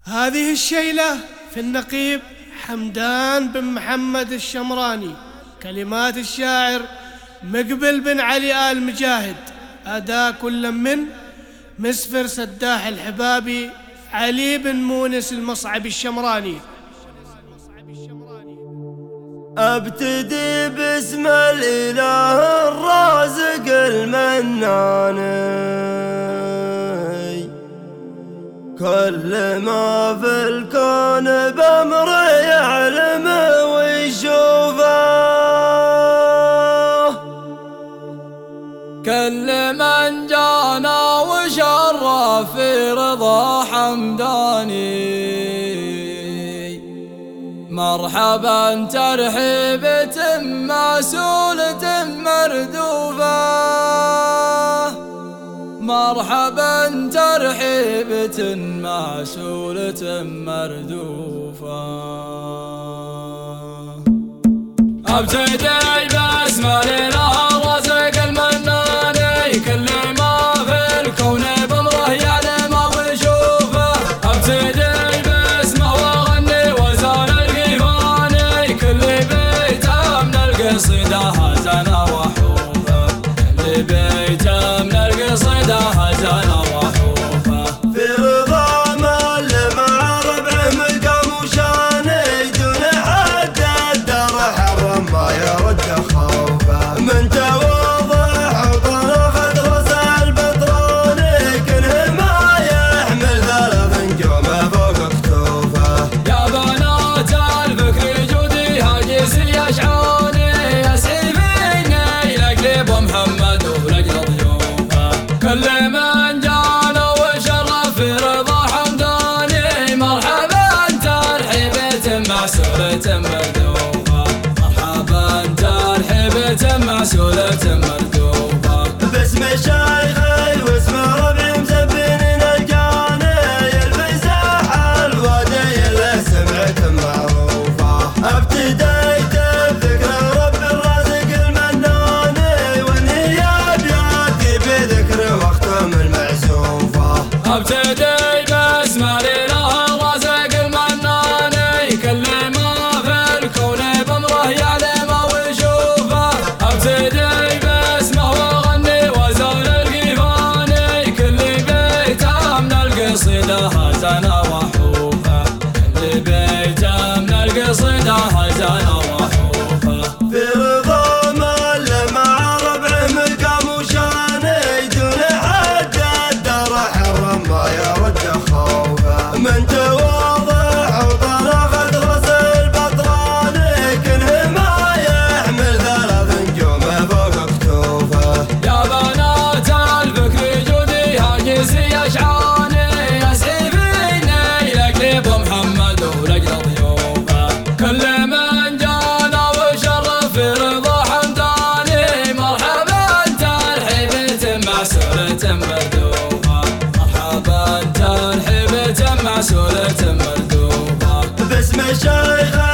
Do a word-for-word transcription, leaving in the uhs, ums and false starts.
هذه الشيلة في النقيب حمدان بن محمد الشمراني، كلمات الشاعر مقبل بن علي آل مجاهد، أداء كل من مسفر سداح الحبابي، علي بن مونس المصعب الشمراني. أبتدي باسم الإله الرازق المنان، كل ما في الكون بأمره يعلم ويشوفه، كل من جانا وشرف في رضا حمداني، مرحبا ترحيبة مسؤولة مردوفة، مرحبا ترحيبة مسؤولة مردوفة. ابتدي باسم الإله الرازق المنان، كل ما في الكون بأمره يعلم ويشوفه، ابتدي باسمه واغني وزان القيفاني، كل بيته من القصيدة هزن وحوفه، كل بيته من القصيدة هزن وحوفه. في رضا مال مع ربعه مقام وشانه، دون حد الدار حرم ما يرد خوفه، من تواضع وطرف ادرس البطراني، كله ما يحمل ثلاث نجوم فوق كتوفه. يا بنات الفكر جودي هاجس اليشعاني، يسعي فيني لقلب محمد ولقل ضيوفه، كل من جانا وشرف في رضا حمداني، مرحبا ترحيبة مسؤولة مردوفة، مرحبا ترحيبة مسؤولة مردوفة. باسم شيخي واسم ربعي مزبنين الجاني، الفزاح الوادي اللي سمعته معروفة، ابتديت بذكر رب الرازق المناني، وانهي ابياتي بذكر واختم المعزوفة. ابتدي باسم الإله الرازق المناني، كل ما في الكون بأمره يعلم ويشوفه، ابتدي باسمه واغني وزان القيفاني، كل بيته من القصيدة هزن وحوفه، كل بيته من القصيدة هزن وحوفه. في رضا مال مع ربعه مقام وشانه، دون حد الدار حرم ما يرد خوفه، من تواضع وطرف ادرس البطراني، كله ما يحمل ثلاث نجوم فوق كتوفه. يا بنات الفكر جودي هاجس يشعاني، يسعي فيني لقلب محمد ولقل ضيوفه، كل من جانا وشرف في رضا حمداني، مرحبا ترحيبة مسؤولة مردوفة، مرحبا ترحيبة مسؤولة مردوفة. باسم شيخي